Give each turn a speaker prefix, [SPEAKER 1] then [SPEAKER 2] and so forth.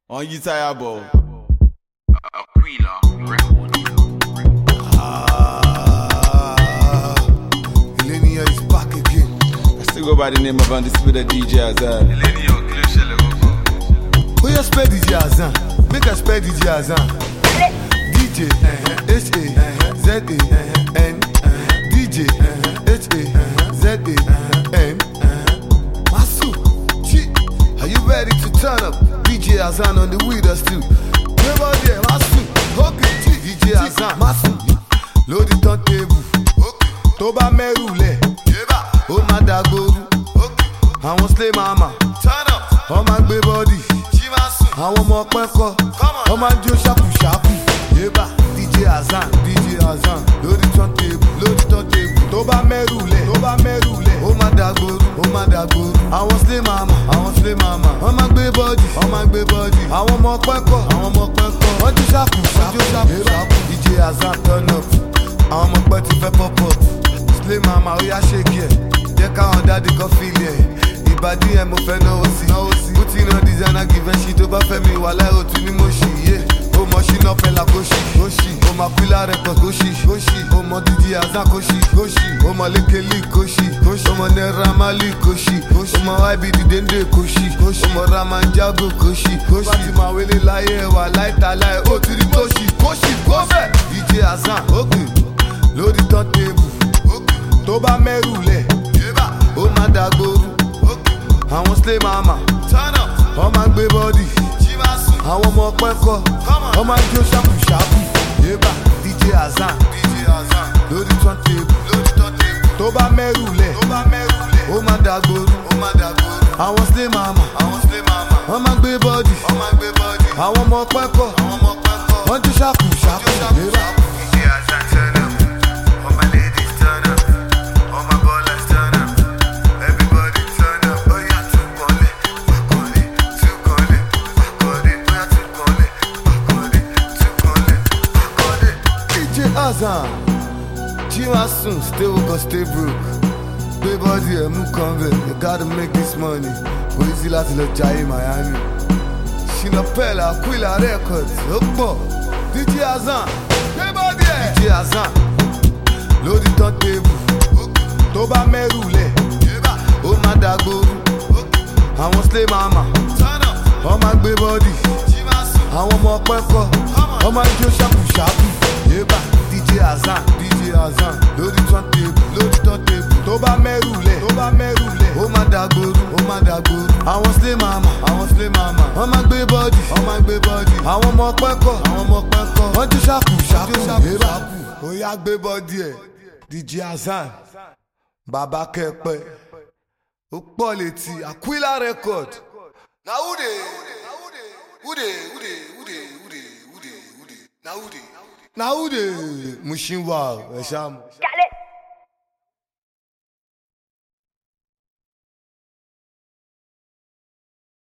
[SPEAKER 1] On you tire ball.
[SPEAKER 2] Aquila Records.
[SPEAKER 3] Elenia is back again.
[SPEAKER 1] I still go by the name of Undisputed DJ Azan.
[SPEAKER 3] Who you spell DJ Azan? Make us spell DJ Azan. DJ H-A-Z-A-N DJ H-A-Z-A-N Masu, G, are you ready to turn up? DJ Azan on the weed us too. Never there, Masu, okay, DJ Azan, Masu, load the turntable, Toba Merule, oh my dagoru, I want slay mama, turn up, oh my baby body, I want more peko, oh my Joe shaku shaku, yeba, DJ Azan, load the turntable, Toba Merule, oh my dagoru, I want slay mama, oh my baby body, I want more peko, oh Joe shaku shaku, DJ Azan turn up, I want more party for pop up, slay mama, oh yeah shake it, yeah can't daddy go feel it. Ìbàdí ẹ̀ mo fẹ́ náwó sí. Ó ti rán designer give ẹ̀ ṣí tó bá fẹ́ mi wà láì òtún ní mo ṣì yé. Ó mọ ṣínà fẹ́lá kó ṣì. Ó mọ Aquila Records kó ṣì. Ó mọ DJ Azan kó ṣì. Ó mọ Lekeli kó ṣì. Ó mọ Naira Marley kó ṣì. Ó mọ YBD Dende kó ṣì. Ó mọ Raman Jago kó ṣì. Bàtí máa wélé láyé ẹ̀wà láìtàláì ó ti rí kó ṣì. Kó bẹ̀ DJ Azan lórí turntable tó bá mẹ́rù lẹ̀ ó má dàgbòrú. Àwọn slay mama, wọ́n máa ń gbé bọ́dì. Àwọn ọmọ pẹ́kọ̀, wọ́n máa ń jó ṣàkùṣàkù. Yébà DJ Azan, lórí turntable. Tó bá mẹ́rù lẹ̀, ó máa dàgbòrú. Àwọn slay mama, wọ́n máa ń gbé bọ́dì. Àwọn ọmọ pẹ́kọ̀, wọ́n jó ṣàkùṣàkù. Yébà. Azan, Chima soon, still gonna stay broke. Baby body, move convert. You gotta make this money. Go easy like to let Jai Miami. Shina Pella, Aquila Records. Look, DJ Azan, baby body, DJ Azan. Load the turntable. Toba Merule, oh my dagoru. I want slay mama. Oh my baby body. I want more peko. Oh my Joe shaku shaku. Yeba. DJ Azan, lórí turntable, tó bá mẹ́rù lẹ̀, ó má dàgbòrú, àwọn slay mama, wọ́n má gbé bọ́dì, àwọn ọmọ pẹ́kọ̀, wọ́n jó ṣàkù, ó yá gbé bọ́dì ẹ̀, DJ Azan, bàbá kẹ́pẹ́, ó pọ̀ létí, Aquila Records, na who dey, na who dey, Mushin wow, Esham.